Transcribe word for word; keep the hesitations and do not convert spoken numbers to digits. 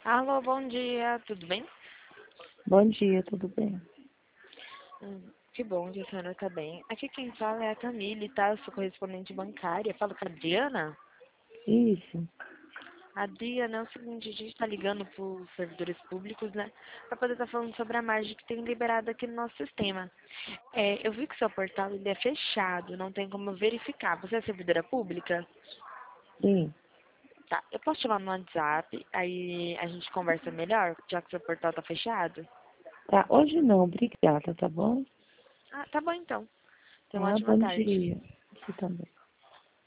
Alô, bom dia, tudo bem? Bom dia, tudo bem? Hum, que bom que a senhora está bem. Aqui quem fala é a Camille, tá? Eu sou correspondente bancária. Falo com a Adriana. Isso, A Adriana, é o seguinte, a gente está ligando para os servidores públicos, né? Para poder estar falando sobre a margem que tem liberado aqui no nosso sistema. É, eu vi que o seu portal ele é fechado, não tem como verificar. Você é servidora pública? sim. Tá, eu posso chamar no WhatsApp, aí a gente conversa melhor, já que o seu portal está fechado? Tá, hoje não, obrigada, tá bom? Ah, tá bom então. Tenha uma Tá, ótima bom tarde. dia. Você também.